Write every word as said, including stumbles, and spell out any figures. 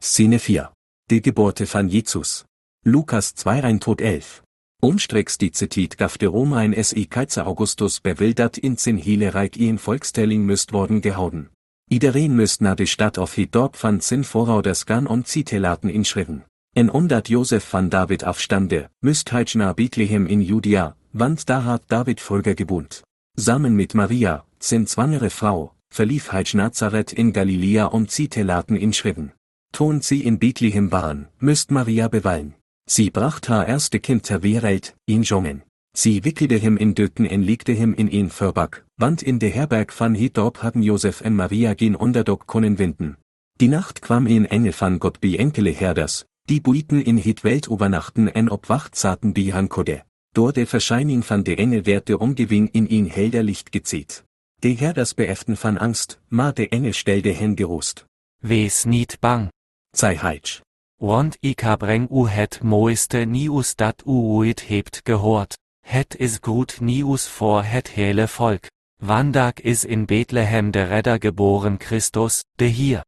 Szene vier. Die Geburte van Jesus. Lukas zwei rein tot elf. Umstrecks die Zetit gafte Rom ein S I Kaiser Augustus bewildert in sin hele Reich in Volkstelling müsst worden gehauden. Iedereen müsst na de Stadt auf het Dorp van sin voorouders gaan om Zitelaten inschriven. En omdat Josef van David afstande, müsst heich na Bethlehem in Judäa, want da hat David vroeger gewohnt. Samen mit Maria, sin zwangere Frau, verlief heich Nazareth in Galiläa om Zitelaten inschriven. Ton sie in Bethlehem waren, müsst Maria bewallen. Sie bracht haar erste Kind ter wereld, in jongen. Sie wickelte hem in Döten en legte hem in een Förbak, want in de Herberg van het Dorp hadden Josef en Maria geen onderdok kunnen vinden. Die Nacht kwam een Engel van God bij enkele herders, die buiten in het Welt overnachten en op wacht zaten bij han kode. Door de verschijning van de Engel werd de omgeving in een helder Licht gezet. De herders beeften van angst, maar de Engel stelde hen gerust. Wees niet bang, Zei heich. want ik heb breng u het mooiste nieuws dat u ooit hebt gehoord. Het is goed nieuws voor het hele volk. Vandaag is in Bethlehem de Redder geboren Christus, de Heer.